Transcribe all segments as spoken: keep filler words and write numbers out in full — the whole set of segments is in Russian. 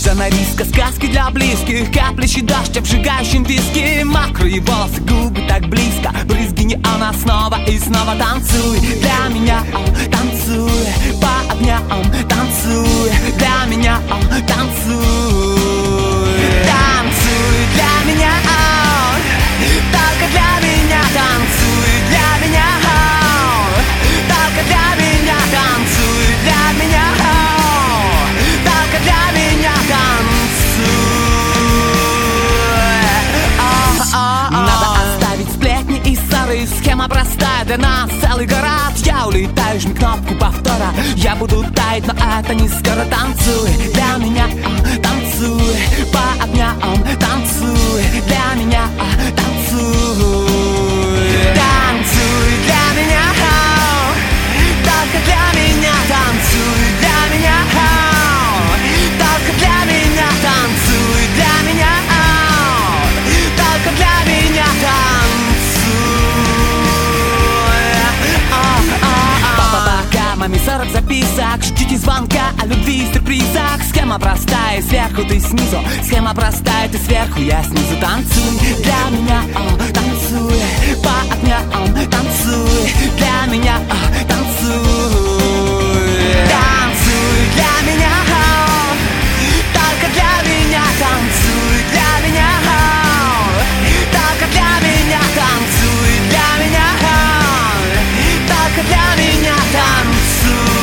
Занавеска, сказки для близких, каплящий дождь, обжигающим виски. Мокрые волосы, губы так близко, брызги неона снова и снова. Танцуй для меня, о, танцуй по огням, танцуй для меня, о, танцуй. Танцуй для меня, о, только для меня. Танцуй для меня, о, только для меня. Танцуй для меня, о, только для меня. Надо оставить сплетни и ссоры. Схема простая, для нас целый город. Я улетаю, жми кнопку повтора. Я буду таять, но это не скоро. Танцуй для меня, а, танцуй по огням. Танцуй для меня, а, танцуй. Танцуй для меня, а, только для меня. Танцуй для меня, а, только для меня. Танцуй для меня, а, только для меня. Танцуй. По бокам сорок записок, ждите звонка о любви и сюрпризах. Схема простая, сверху ты снизу. Схема простая, ты сверху, я снизу. Танцуй для меня, о, танцуй по огням. Танцуй для меня, о, танцуй. Танцуй для меня, о, только для меня. Танцуй для меня, о, только для меня. Танцуй для меня, о, только для меня. Танцуй.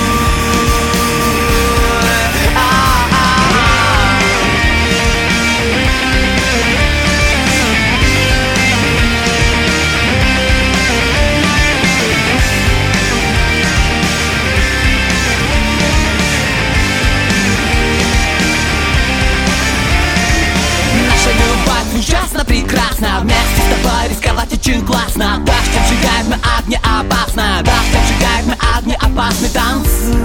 Ужасно прекрасно, вместе с тобой рисковать очень классно. Дождь обжигает, мы огни опасно. Дождь обжигает, мы огни опасны. Танцуй.